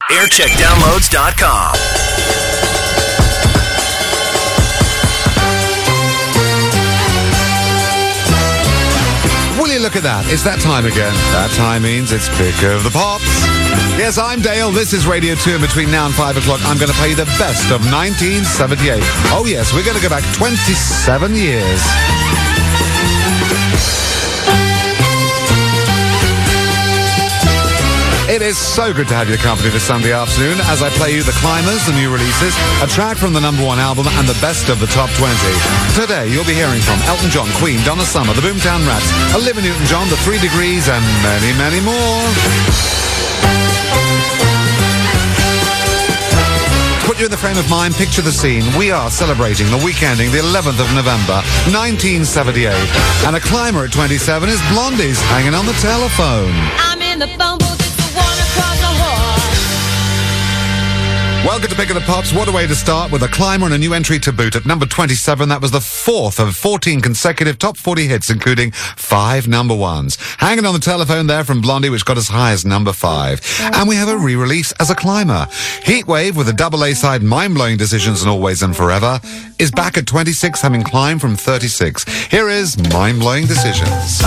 aircheckdownloads.com. Will you look at that? It's that time again. That time means it's Pick of the Pops. Yes, I'm Dale. This is Radio 2, and between now and 5 o'clock, I'm going to play you the best of 1978. Oh, yes, we're going to go back 27 years. It is so good to have your company this Sunday afternoon as I play you the climbers, the new releases, a track from the number one album, and the best of the top 20. Today, you'll be hearing from Elton John, Queen, Donna Summer, the Boomtown Rats, Olivia Newton-John, the 3 Degrees, and many, many more. To put you in the frame of mind, picture the scene. We are celebrating the week ending, the 11th of November, 1978. And a climber at 27 is Blondie's hanging on the telephone. I'm in the phone booth. Across the hall. Welcome to Pick of the Pops. What a way to start with a climber and a new entry to boot. At number 27, that was the 4th of 14 consecutive top 40 hits, including 5 number ones. Hanging on the telephone there from Blondie, which got as high as number 5. And we have a re-release as a climber. Heatwave, with a double A-side, Mind-Blowing Decisions and Always and Forever, is back at 26, having climbed from 36. Here is Mind-Blowing Decisions.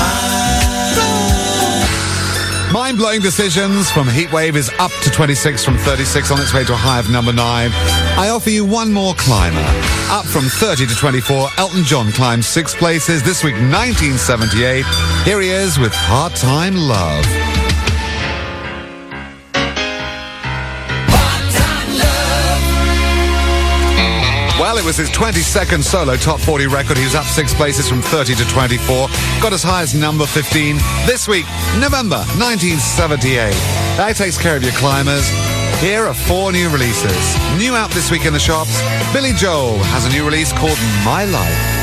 Mind-Blowing Decisions from Heatwave is up to 26 from 36, on its way to a high of number 9. I offer you one more climber. Up from 30 to 24, Elton John climbs 6 places this week, 1978. Here he is with Part-Time Love. Well, it was his 22nd solo top 40 record. He was up 6 places from 30 to 24. Got as high as number 15 this week, November 1978. That takes care of your climbers. Here are 4 new releases. New out this week in the shops, Billy Joel has a new release called My Life.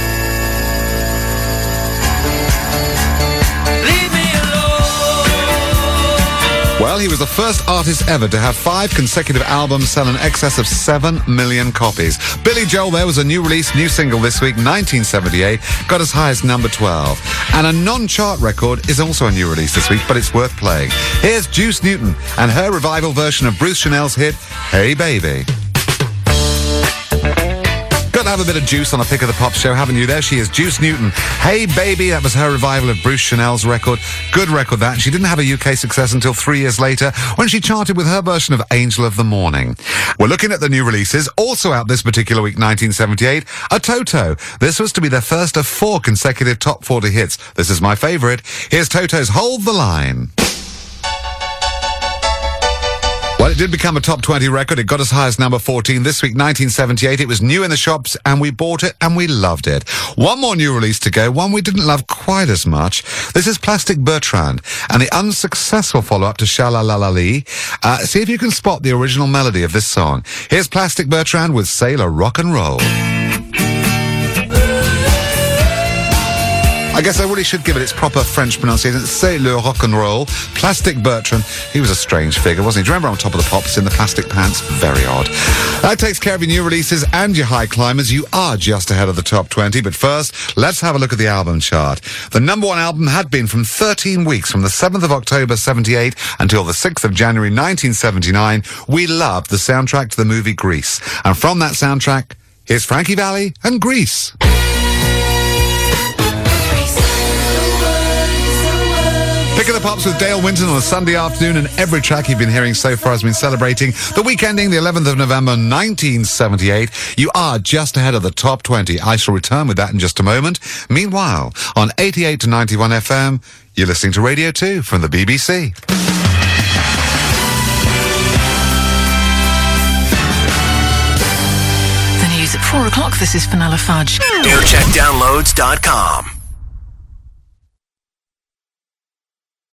Well, he was the first artist ever to have 5 consecutive albums sell in excess of 7 million copies. Billy Joel, there was a new release, new single this week, 1978, got as high as number 12. And a non-chart record is also a new release this week, but it's worth playing. Here's Juice Newton and her revival version of Bruce Chanel's hit, Hey Baby. Got to have a bit of juice on a Pick of the Pop show, haven't you? There she is, Juice Newton. Hey Baby, that was her revival of Bruce Chanel's record. Good record, that. She didn't have a UK success until 3 years later when she charted with her version of Angel of the Morning. We're looking at the new releases. Also out this particular week, 1978, a Toto. This was to be their first of 4 consecutive top 40 hits. This is my favourite. Here's Toto's Hold the Line. Well, it did become a top 20 record. It got as high as number 14 this week, 1978. It was new in the shops, and we bought it, and we loved it. One more new release to go, one we didn't love quite as much. This is Plastic Bertrand, and the unsuccessful follow-up to Sha-La-La-La-Lee. See if you can spot the original melody of this song. Here's Plastic Bertrand with Sailor Rock and Roll. I guess I really should give it its proper French pronunciation. C'est le rock and roll. Plastic Bertrand. He was a strange figure, wasn't he? Do you remember on Top of the Pops in the plastic pants? Very odd. That takes care of your new releases and your high climbers. You are just ahead of the top 20. But first, let's have a look at the album chart. The number 1 album had been from 13 weeks, from the 7th of October 78 until the 6th of January 1979. We loved the soundtrack to the movie Grease. And from that soundtrack, here's Frankie Valli and Grease. Pick of the Pops with Dale Winton on a Sunday afternoon, and every track you've been hearing so far has been celebrating the week ending the 11th of November 1978. You are just ahead of the top 20. I shall return with that in just a moment. Meanwhile, on 88 to 91 FM, you're listening to Radio 2 from the BBC. The news at 4 o'clock. This is Fenella Fudge. aircheckdownloads.com.